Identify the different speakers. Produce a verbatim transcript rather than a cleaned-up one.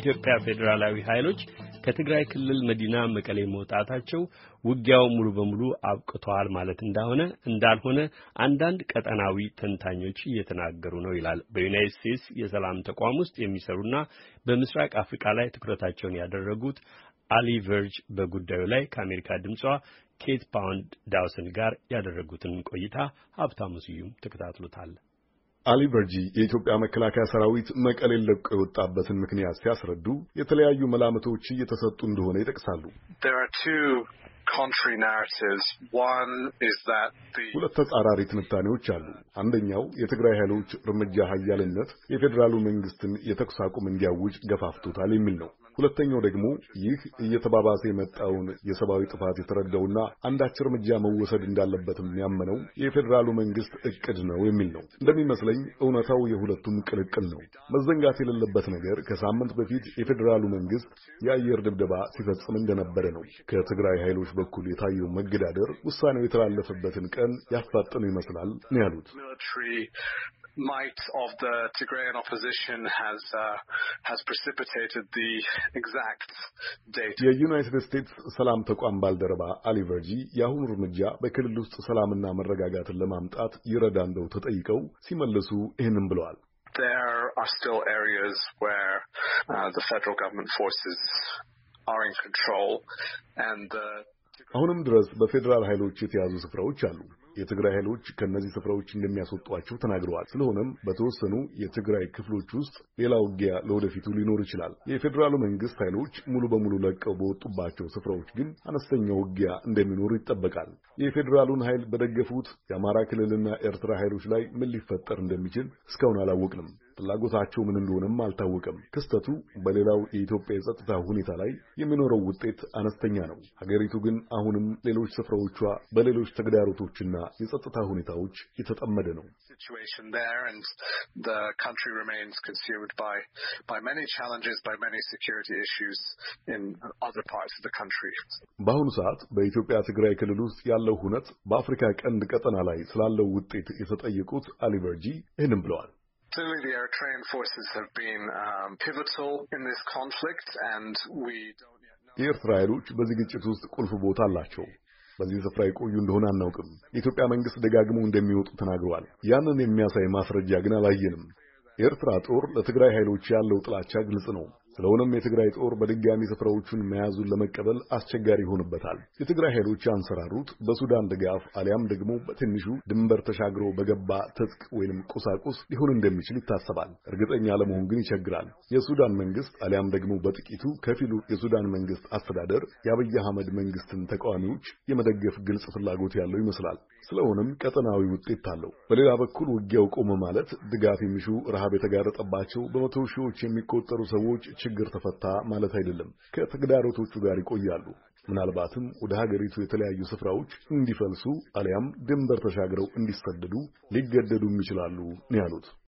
Speaker 1: የኢትዮጵያ ፌዴራላዊ ኃይሎች ከትግራይ ክልል መዲና መቀሌ መውጣታቸው ውጊያው ሙሉ በሙሉ አብቅቷል ማለት እንዳሆነ እንዳልሆነ አንዳንድ ቀጠናዊ ተንታኞች እየተናገሩ ነው ይላል በዩናይትድ ስቴትስ የሰላም ተቋም ውስጥ የሚሰሩና በምስራቅ አፍሪካ ላይ ትኩረታቸውን ያደረጉት አሊ ቨርጅ በጉዳዩ ላይ ከአሜሪካ ድምጿ ኬት ፓውንድ ዳውሰን ጋር ያደረጉትን ቆይታ ሀብታሙ ስዩም ተከታትሎታል።
Speaker 2: አሊ ቨርጂ የኢትዮጵያ መከላከያ ሰራዊት መቀሌን ለቆ የወጣበትን ምክንያት ሲያስረዱ የተለያዩ መላምቶች እየተሰጡ እንደሆነ ይጠቅሳሉ። ሁለት ተጻራሪ ትንታኔዎች አሉ። አንደኛው የትግራይ ኃይሎች እርምጃ ኃያልነት የፌዴራሉ መንግስትን የተኩስ አቁም እንዲያውጅ ገፋፍቶታል የሚል ነው። ሁለተኛው ደግሞ ይህ እየተባባሰ የመጣውን የሰብአዊ ጥፋት የተረዳውና አንዳች እርምጃ መወሰድ እንዳለበትም ያመነው የፌዴራሉ መንግስት እቅድ ነው የሚል ነው። እንደሚመስለኝ እውነታው የሁለቱም ቅልቅል ነው። መዘንጋት የሌለበት ነገር ከሳምንት በፊት የፌዴራሉ መንግስት የአየር ድብደባ ሲፈጽም እንደነበረ ነው። ከትግራይ ኃይሎች በኩል የታየው መገዳደር ውሳኔው የተላለፈበትን ቀን ያፋጠነው ይመስላል ነው ያሉት።
Speaker 3: might of the Tigrayan opposition has uh, has precipitated the exact date.
Speaker 2: የዩናይትድ ስቴትስ ሰላም ተቋም ባልደረባ አሊ ቨርጂ የአሁኑ እርምጃ በክልል ውስጥ ሰላምና መረጋጋትን ለማምጣት ይረዳ እንደው ተጠይቀው ሲመልሱ ይህንን ብለዋል።
Speaker 3: There are still areas where uh, the federal government forces are in control and the
Speaker 2: አሁንም ድረስ በፌዴራል ኃይሎች የተያዙ ስፍራዎች አሉ። የትግራይ ኃይሎች ከነዚህ ስፍራዎች እንደሚያስወጧቸው ተናግረዋል። ስለሆነም በተወሰኑ የትግራይ ክፍሎች ውስጥ ሌላ ውጊያ ለወደፊቱ ሊኖር ይችላል። የፌዴራሉ መንግስት ኃይሎች ሙሉ በሙሉ ለቀው በወጡባቸው ስፍራዎች ግን አነስተኛ ውጊያ እንደሚኖር ይጠበቃል። የፌዴራሉን ኃይል በደገፉት የአማራ ክልልና ኤርትራ ኃይሎች ላይ ምን ሊፈጠር እንደሚችል እስካሁን አላወቅንም። ፍላጎታቸው ምን እንደሆነም አልታወቀም። ክስተቱ በሌላው የኢትዮጵያ የጸጥታ ሁኔታ ላይ የሚኖረው ውጤት አነስተኛ ነው። ሀገሪቱ ግን አሁንም ሌሎች ስፍራዎቿ በሌሎች ተግዳሮቶችና የጸጥታ ሁኔታዎች የተጠመደ ነው።
Speaker 3: situation there and the country remains consumed by by many challenges by many security issues in other parts of the country.
Speaker 2: በአሁኑ ሰዓት በኢትዮጵያ ትግራይ ክልል ውስጥ ያለው ሁነት በአፍሪካ ቀንድ ቀጠና ላይ ስላለው ውጤት የተጠየቁት አሊ ቨርጂ ይህንን ብለዋል።
Speaker 3: Clearly, the Eritrean forces have been um, pivotal in this conflict, and we don't yet know.
Speaker 2: የኤርትራ ኃይሎች በዚህ ግጭት ውስጥ ቁልፍ ቦታ አላቸው። በዚህ ስፍራ የቆዩ እንደሆነ አናውቅም። የኢትዮጵያ መንግስት ደጋግመው እንደሚወጡ ተናግረዋል። ያንን የሚያሳይ ማስረጃ ግን አላየንም። የኤርትራ ጦር ለትግራይ ኃይሎች ያለው ጥላቻ ግልጽ ነው። ስለሆነም የትግራይ ጦር በድጋሚ ስፍራዎቹን መያዙን ለመቀበል አስቸጋሪ ይሆንበታል። የትግራይ ኃይሎች ያንሰራሩት በሱዳን ድጋፍ አሊያም ደግሞ በትንሹ ድንበር ተሻግሮ በገባ ትጥቅ ወይንም ቁሳቁስ ሊሆን እንደሚችል ይታሰባል። እርግጠኛ ለመሆን ግን ይቸግራል። የሱዳን መንግስት አሊያም ደግሞ በጥቂቱ ከፊሉ የሱዳን መንግስት አስተዳደር የአብይ አህመድ መንግስትን ተቃዋሚዎች የመደገፍ ግልጽ ፍላጎት ያለው ይመስላል። ስለሆነም ቀጠናዊ ውጤት አለው። በሌላ በኩል ውጊያው ቆመ ማለት ድጋፍ የሚሹ ረሃብ የተጋረጠባቸው በመቶ ሺዎች የሚቆጠሩ ሰዎች ችግር ተፈታ ማለት አይደለም። ከተግዳሮቶቹ ጋር ይቆያሉ። ምናልባትም ወደ ሀገሪቱ የተለያዩ ስፍራዎች እንዲፈልሱ አሊያም ድንበር ተሻግረው እንዲሰደዱ ሊገደዱም ይችላሉ ነው ያሉት።